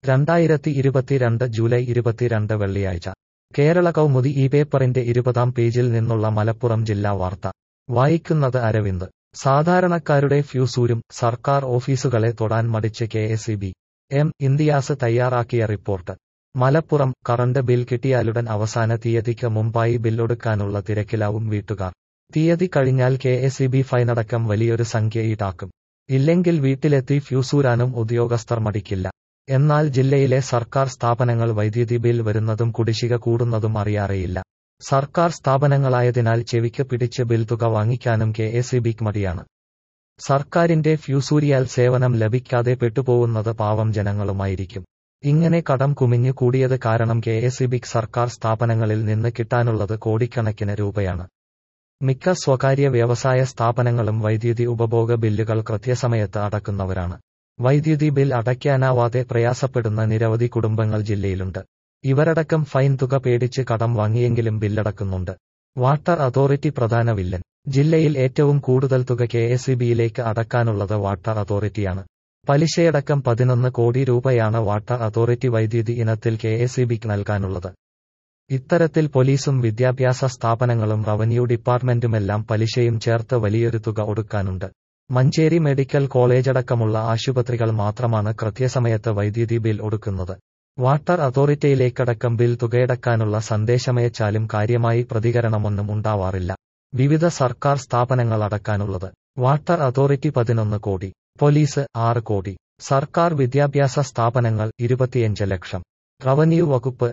2022 July 22 വെള്ളിയാഴ്ച കേരള കൗമുദി ഈ പേപ്പറിന്റെ 20-ാം പേജിൽ നിന്നുള്ള മലപ്പുറം ജില്ലാ വാർത്ത വായിക്കുന്നത് അരവിന്ദ്. സാധാരണക്കാരുടെ ഫ്യൂസൂരും സർക്കാർ ഓഫീസുകളെ തൊടാൻ മടിച്ച് കെഎസ്ഇബി. ഇന്ത്യാസ് തയ്യാറാക്കിയ റിപ്പോർട്ട്. മലപ്പുറം. കറണ്ട് ബിൽ കിട്ടിയാലുടൻ അവസാന തീയതിക്ക് മുമ്പായി ബില്ലൊടുക്കാനുള്ള തിരക്കിലാവും വീട്ടുകാർ. തീയതി കഴിഞ്ഞാൽ കെഎസ്ഇബി ഫൈനടക്കം വലിയൊരു സംഖ്യ ഈടാക്കും. ഇല്ലെങ്കിൽ വീട്ടിലെത്തി ഫ്യൂസൂരാനും ഉദ്യോഗസ്ഥർ മടിക്കില്ല. എന്നാൽ ജില്ലയിലെ സർക്കാർ സ്ഥാപനങ്ങൾ വൈദ്യുതി ബിൽ വരുന്നതും കുടിശ്ശിക കൂടുന്നതും അറിയാറേയില്ല. സർക്കാർ സ്ഥാപനങ്ങളായതിനാൽ ചെവിക്ക് പിടിച്ച് ബിൽ തുക വാങ്ങിക്കാനും കെഎസ്ഇബിക്ക് മടിയാണ്. സർക്കാരിന്റെ ഫ്യൂസൂരിയാൽ സേവനം ലഭിക്കാതെ പെട്ടുപോകുന്നത് പാവം ജനങ്ങളുമായിരിക്കും. ഇങ്ങനെ കടം കുമിഞ്ഞു കൂടിയത് കാരണം കെഎസ്ഇബിക്ക് സർക്കാർ സ്ഥാപനങ്ങളിൽ നിന്ന് കിട്ടാനുള്ളത് കോടിക്കണക്കിന് രൂപയാണ്. മിക്ക സ്വകാര്യ വ്യവസായ സ്ഥാപനങ്ങളും വൈദ്യുതി ഉപഭോഗ ബില്ലുകൾ കൃത്യസമയത്ത് അടക്കുന്നവരാണ്. വൈദ്യുതി ബിൽ അടയ്ക്കാനാവാതെ പ്രയാസപ്പെടുന്ന നിരവധി കുടുംബങ്ങൾ ജില്ലയിലുണ്ട്. ഇവരടക്കം ഫൈൻ തുക പേടിച്ച് കടം വാങ്ങിയെങ്കിലും ബില്ലടക്കുന്നുണ്ട്. വാട്ടർ അതോറിറ്റി പ്രധാന വില്ലൻ. ജില്ലയിൽ ഏറ്റവും കൂടുതൽ തുക കെഎസ്ഇബിയിലേക്ക് അടക്കാനുള്ളത് വാട്ടർ അതോറിറ്റിയാണ്. പലിശയടക്കം 11 കോടി രൂപയാണ് വാട്ടർ അതോറിറ്റി വൈദ്യുതി ഇനത്തിൽ കെഎസ്ഇബിക്ക് നൽകാനുള്ളത്. ഇത്തരത്തിൽ പോലീസും വിദ്യാഭ്യാസ സ്ഥാപനങ്ങളും റവന്യൂ ഡിപ്പാർട്ട്മെന്റുമെല്ലാം പലിശയും ചേർത്ത് വലിയൊരു തുക ഒടുക്കാനുണ്ട്. മഞ്ചേരി മെഡിക്കൽ കോളേജടക്കമുള്ള ആശുപത്രികൾ മാത്രമാണ് കൃത്യസമയത്ത് വൈദ്യുതി ബിൽ ഒടുക്കുന്നത്. വാട്ടർ അതോറിറ്റിയിലേക്കടക്കം ബിൽ തുകയടക്കാനുള്ള സന്ദേശമയച്ചാലും കാര്യമായി പ്രതികരണമൊന്നും ഉണ്ടാവാറില്ല. വിവിധ സർക്കാർ സ്ഥാപനങ്ങൾ അടക്കാനുള്ളത്. വാട്ടർ അതോറിറ്റി 11 കോടി, പോലീസ് 6 കോടി, സർക്കാർ വിദ്യാഭ്യാസ സ്ഥാപനങ്ങൾ 25 ലക്ഷം, റവന്യൂ വകുപ്പ്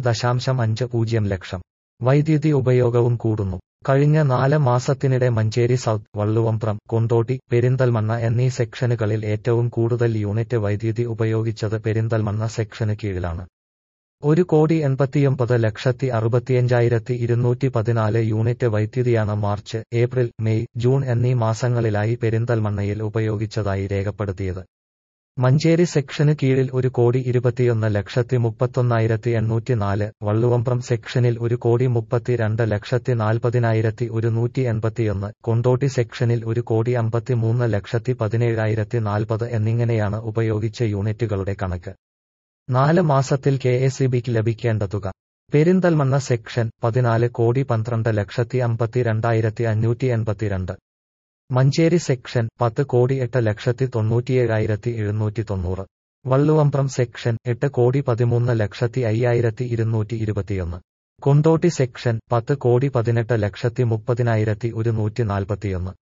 4.50 ലക്ഷം. വൈദ്യുതി ഉപയോഗവും കൂടുന്നു. കഴിഞ്ഞ 4 മാസത്തിനിടെ മഞ്ചേരി സൗത്ത്, വള്ളുവമ്പ്രം, കൊണ്ടോട്ടി, പെരിന്തൽമണ്ണ എന്നീ സെക്ഷനുകളിൽ ഏറ്റവും കൂടുതൽ യൂണിറ്റ് വൈദ്യുതി ഉപയോഗിച്ചത് പെരിന്തൽമണ്ണ സെക്ഷന് കീഴിലാണ്. 1,89,65,214 യൂണിറ്റ് വൈദ്യുതിയാണ് മാർച്ച്, ഏപ്രിൽ, മെയ്, ജൂൺ എന്നീ മാസങ്ങളിലായി പെരിന്തൽമണ്ണയിൽ ഉപയോഗിച്ചതായി രേഖപ്പെടുത്തിയത്. മഞ്ചേരി സെക്ഷന് കീഴിൽ 1,21,31,804, വള്ളുവമ്പ്രം സെക്ഷനിൽ 1,32,40,181, കൊണ്ടോട്ടി സെക്ഷനിൽ 1,53,17,040 എന്നിങ്ങനെയാണ് ഉപയോഗിച്ച യൂണിറ്റുകളുടെ കണക്ക്. 4 മാസത്തിൽ കെഎസ്ഇബിക്ക് ലഭിക്കേണ്ട തുക. Perinthalmanna section 14,12,52,582. Manjeri section 10,08,97,790. Valluvambram section 8,13,05,221. Kondotty section 10,18,30,141.